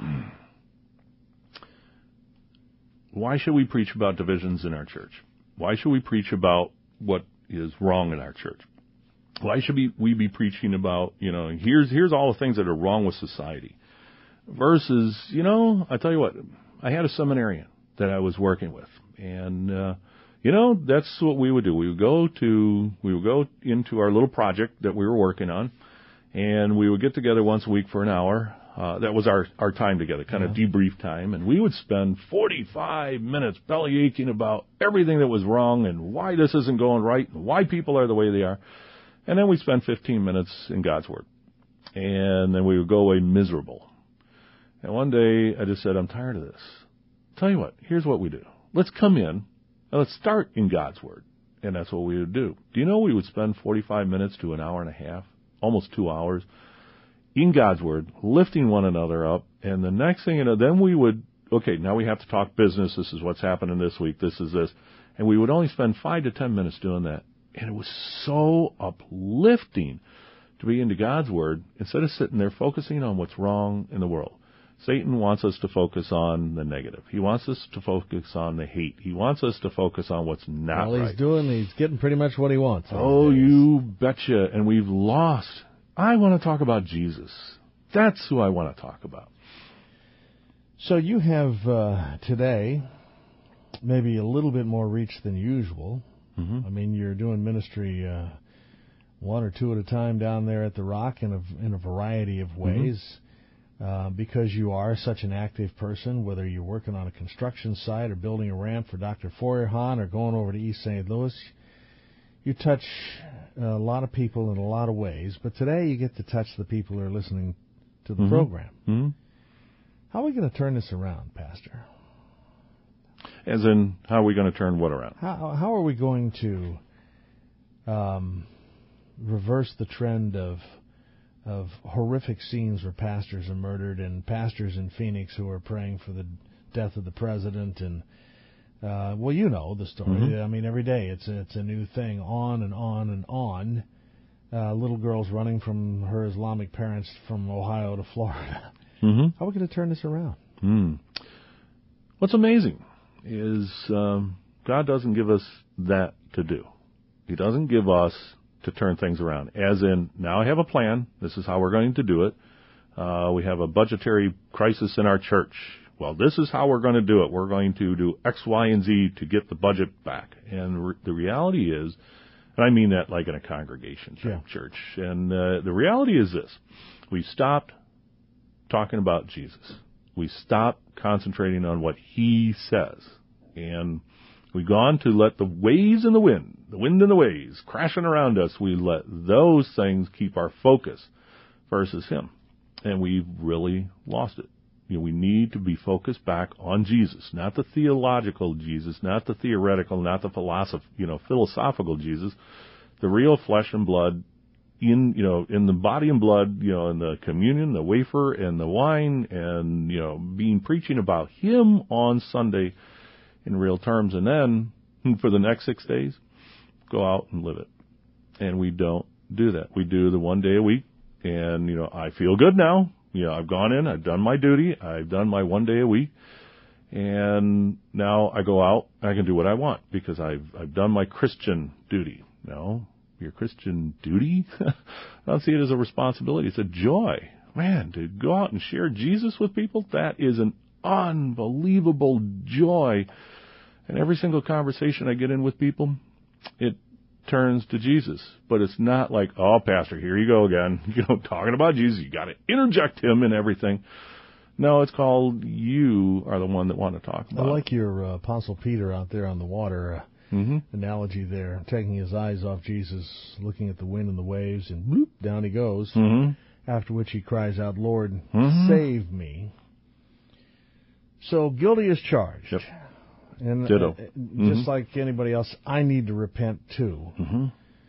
Why should we preach about divisions in our church? Why should we preach about what is wrong in our church? Why should we, we be preaching about, you know, here's here's all the things that are wrong with society? Versus, you know, I tell you what, I had a seminarian that I was working with. And, uh, you know, that's what we would do. We would go to, we would go into our little project that we were working on, and we would get together once a week for an hour. Uh, that was our, our time together, kind yeah. of debrief time. And we would spend forty-five minutes belly aching about everything that was wrong and why this isn't going right and why people are the way they are. And then we spend fifteen minutes in God's Word. And then we would go away miserable. And one day I just said, I'm tired of this. Tell you what, here's what we do. Let's come in and let's start in God's Word. And that's what we would do. Do you know we would spend forty-five minutes to an hour and a half, almost two hours, in God's Word, lifting one another up. And the next thing you know, then we would, okay, now we have to talk business. This is what's happening this week. This is this. And we would only spend five to ten minutes doing that. And it was so uplifting to be into God's Word instead of sitting there focusing on what's wrong in the world. Satan wants us to focus on the negative. He wants us to focus on the hate. He wants us to focus on what's not well, right. he's doing, he's getting pretty much what he wants. Oh, you betcha. And we've lost. I want to talk about Jesus. That's who I want to talk about. So you have uh, today maybe a little bit more reach than usual. Mm-hmm. I mean, you're doing ministry uh, one or two at a time down there at the Rock in a, in a variety of ways. Mm-hmm. uh, because you are such an active person, whether you're working on a construction site or building a ramp for Doctor Feuerhahn or going over to East Saint Louis. You touch a lot of people in a lot of ways, but today you get to touch the people who are listening to the mm-hmm. program. Mm-hmm. How are we going to turn this around, Pastor? As in, how are we going to turn what around? How, how are we going to um, reverse the trend of of horrific scenes where pastors are murdered and pastors in Phoenix who are praying for the death of the president and Uh, well, you know the story. Mm-hmm. I mean, every day it's a, it's a new thing, on and on and on. Uh, little girls running from her Islamic parents from Ohio to Florida. Mm-hmm. How are we going to turn this around? Mm. What's amazing is um, God doesn't give us that to do. He doesn't give us to turn things around. As in, now I have a plan. This is how we're going to do it. Uh, we have a budgetary crisis in our church. Well, this is how we're going to do it. We're going to do X, Y, and Z to get the budget back. And re- the reality is, and I mean that like in a congregation yeah. church, and uh, the reality is this. We stopped talking about Jesus. We stopped concentrating on what he says. And We've gone to let the waves and the wind, the wind and the waves crashing around us. We let those things keep our focus versus Him. And we've really lost it. You know, we need to be focused back on Jesus, not the theological Jesus, not the theoretical, not the philosoph- you know, philosophical Jesus, the real flesh and blood in, you know, in the body and blood, you know, in the communion, the wafer and the wine, and, you know, being preaching about Him on Sunday in real terms. And then for the next six days, go out and live it. And we don't do that. We do the one day a week. And, you know, I feel good now. You know, I've gone in, I've done my duty, I've done my one day a week, and now I go out, I can do what I want because I've I've done my Christian duty. No, your Christian duty? I don't see it as a responsibility. It's a joy. Man, to go out and share Jesus with people, that is an unbelievable joy. And every single conversation I get in with people, it turns to Jesus. But it's not like, oh, Pastor, here you go again, you know, talking about Jesus. You got to interject Him in everything. No, it's called you are the one that want to talk about I like your uh, Apostle Peter out there on the water uh, mm-hmm. analogy there, taking his eyes off Jesus, looking at the wind and the waves, and bloop, down he goes, mm-hmm. after which he cries out, Lord, mm-hmm. save me. So guilty as charged. Yep. And Ditto. Uh, just mm-hmm. like anybody else, I need to repent too. Mm-hmm.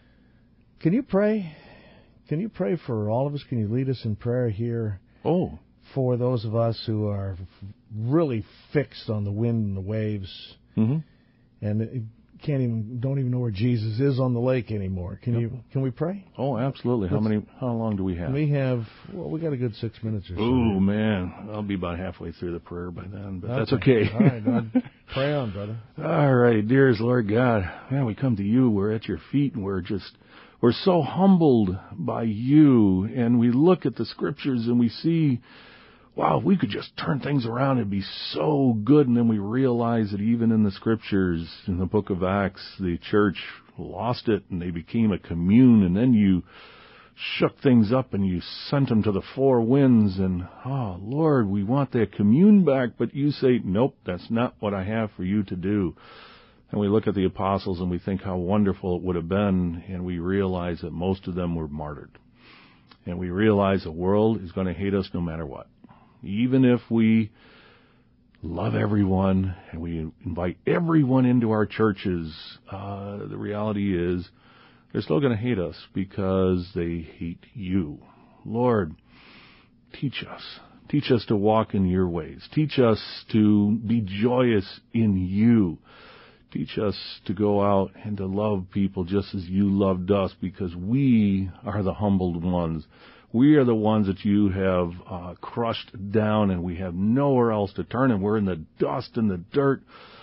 Can you pray? Can you pray for all of us? Can you lead us in prayer here? Oh. For those of us who are really fixed on the wind and the waves, mm-hmm. and can't even don't even know where Jesus is on the lake anymore. Can yep. you? Can we pray? Oh, absolutely. How Let's, many? How long do we have? We have. Well, we got a good six minutes or so. Oh man, I'll be about halfway through the prayer by then, but okay. that's okay. All right, God. Pray on, brother. All right, dearest Lord God, man, we come to you. We're at your feet, and we're just we're so humbled by you, and we look at the scriptures and we see, wow, if we could just turn things around, it'd be so good. And then we realize that even in the scriptures, in the book of Acts, the church lost it and they became a commune. And then you shook things up and you sent them to the four winds. And, oh, Lord, we want that commune back. But you say, nope, that's not what I have for you to do. And we look at the apostles and we think how wonderful it would have been. And we realize that most of them were martyred. And we realize the world is going to hate us no matter what. Even if we love everyone and we invite everyone into our churches, uh, the reality is they're still going to hate us because they hate you. Lord, teach us. Teach us to walk in your ways. Teach us to be joyous in you. Teach us to go out and to love people just as you loved us, because we are the humbled ones. We are the ones that you have uh, crushed down, and we have nowhere else to turn, and we're in the dust and the dirt.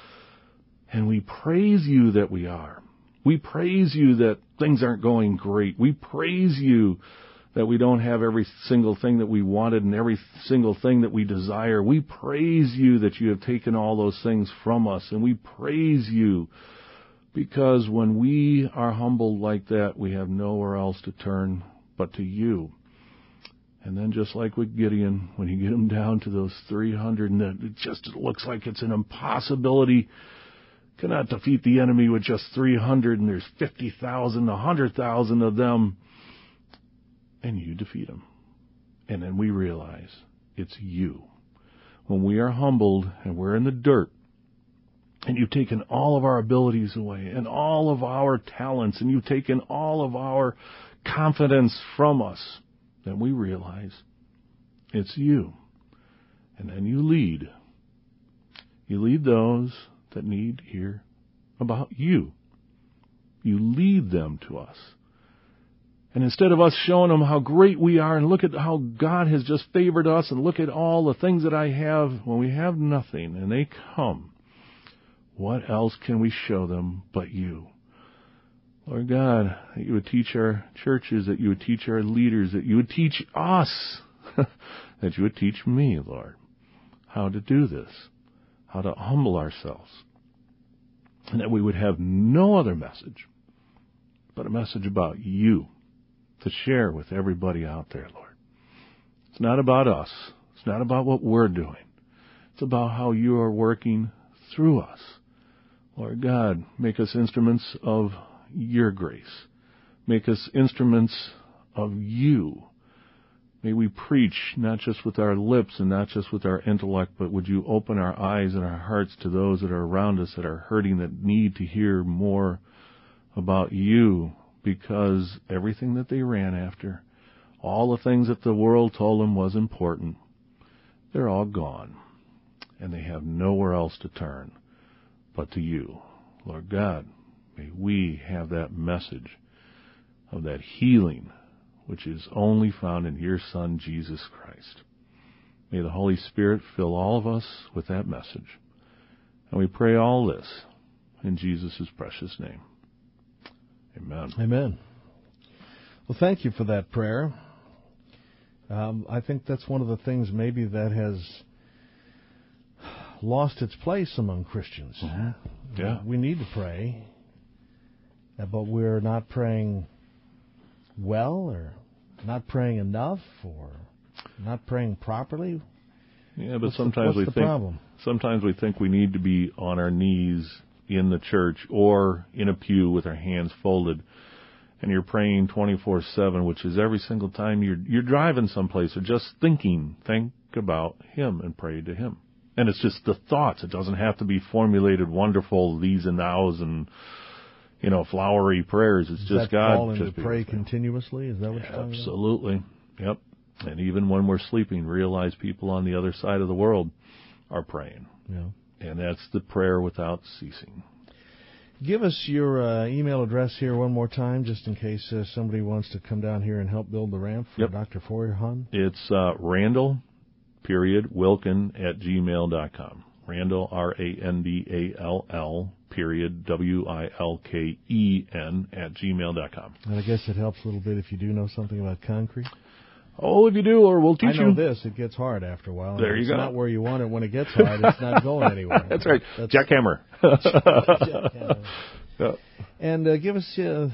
And we praise you that we are. We praise you that things aren't going great. We praise you that we don't have every single thing that we wanted and every single thing that we desire. We praise you that you have taken all those things from us, and we praise you because when we are humbled like that, we have nowhere else to turn but to you. And then just like with Gideon, when you get him down to those three hundred, and it just looks like it's an impossibility. Cannot defeat the enemy with just three hundred, and there's fifty thousand, one hundred thousand of them. And you defeat them. And then we realize it's you. When we are humbled and we're in the dirt, and you've taken all of our abilities away and all of our talents, and you've taken all of our confidence from us, then we realize it's you. And then you lead. You lead those that need to hear about you. You lead them to us. And instead of us showing them how great we are and look at how God has just favored us and look at all the things that I have, when we have nothing and they come, what else can we show them but you? Lord God, that you would teach our churches, that you would teach our leaders, that you would teach us, that you would teach me, Lord, how to do this, how to humble ourselves, and that we would have no other message but a message about you to share with everybody out there, Lord. It's not about us. It's not about what we're doing. It's about how you are working through us. Lord God, make us instruments of your grace. Make us instruments of you. May we preach not just with our lips and not just with our intellect, but would you open our eyes and our hearts to those that are around us that are hurting, that need to hear more about you, because everything that they ran after, all the things that the world told them was important, they're all gone, and they have nowhere else to turn but to you. Lord God, may we have that message of that healing which is only found in your Son, Jesus Christ. May the Holy Spirit fill all of us with that message. And we pray all this in Jesus' precious name. Amen. Amen. Well, thank you for that prayer. Um, I think that's one of the things maybe that has lost its place among Christians. Mm-hmm. Yeah. We need to pray, but we're not praying well, or not praying enough, or not praying properly. Yeah, but what's sometimes the, we the think problem? sometimes we think we need to be on our knees in the church or in a pew with our hands folded, and you're praying twenty-four seven, which is every single time you're you're driving someplace or just thinking, think about Him and pray to Him. And it's just the thoughts. It doesn't have to be formulated, wonderful these and thous and, you know, flowery prayers. It's Does just that God. fall into just pray continuously? Is that what you're talking about? Absolutely. Yep. And even when we're sleeping, realize people on the other side of the world are praying. Yeah. And that's the prayer without ceasing. Give us your uh, email address here one more time, just in case uh, somebody wants to come down here and help build the ramp for Yep. Doctor Feuerhahn. It's uh, Randall, period, Wilken at gmail dot com. Randall, R A N D A L L, period, W I L K E N, at gmail dot com. And I guess it helps a little bit if you do know something about concrete. Oh, if you do, or we'll teach I know you. this. It gets hard after a while. There you it's go. It's not where you want it. When it gets hard, it's not going anywhere. That's right. That's Jackhammer. Jackhammer. Yeah. And uh, give us uh,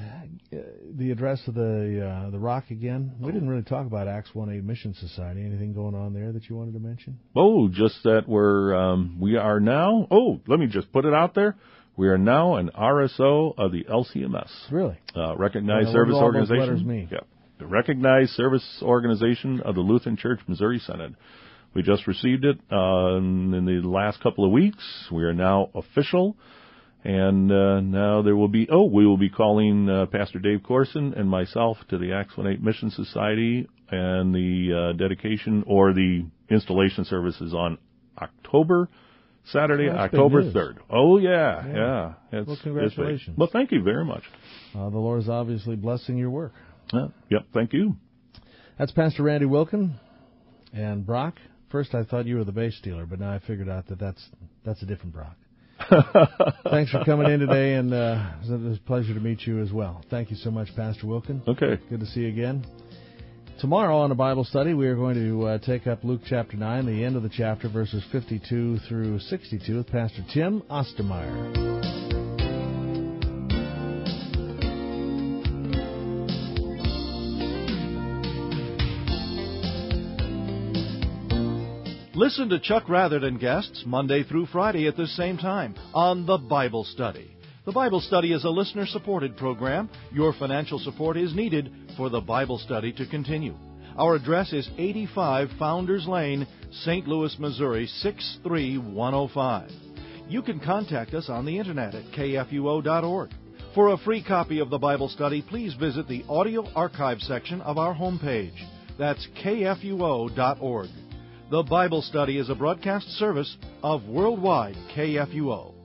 the address of the uh, the Rock again. We didn't really talk about Acts one eight Mission Society. Anything going on there that you wanted to mention? Oh, just that we're um, we are now. Oh, let me just put it out there. We are now an R S O of the L C M S. Really? Uh, recognized Uh, Service what do all Organization. those letters mean? Yep. The Recognized Service Organization of the Lutheran Church Missouri Synod. We just received it uh, in the last couple of weeks. We are now official. And uh, now there will be, oh, we will be calling uh, Pastor Dave Corson and myself to the Acts one eight Mission Society, and the uh, dedication or the installation services on October, Saturday, Oh, that's October big news. third. Oh, yeah, Yeah. yeah. It's, Well, it's congratulations. big. Well, thank you very much. Uh, the Lord is obviously blessing your work. Uh, yep, thank you. That's Pastor Randy Wilken. And Brock, first I thought you were the bass dealer, but now I figured out that that's, that's a different Brock. Thanks for coming in today, and uh, it was a pleasure to meet you as well. Thank you so much, Pastor Wilken. Okay. Good to see you again. Tomorrow on the Bible study, we are going to uh, take up Luke chapter nine, the end of the chapter, verses fifty-two through sixty-two, with Pastor Tim Ostermeyer. Listen to Chuck Rather and guests Monday through Friday at this same time on The Bible Study. The Bible Study is a listener-supported program. Your financial support is needed for The Bible Study to continue. Our address is eighty-five Founders Lane, Saint Louis, Missouri, six three one oh five. You can contact us on the Internet at K F U O dot org. For a free copy of The Bible Study, please visit the audio archive section of our homepage. That's K F U O dot org. The Bible Study is a broadcast service of Worldwide K F U O.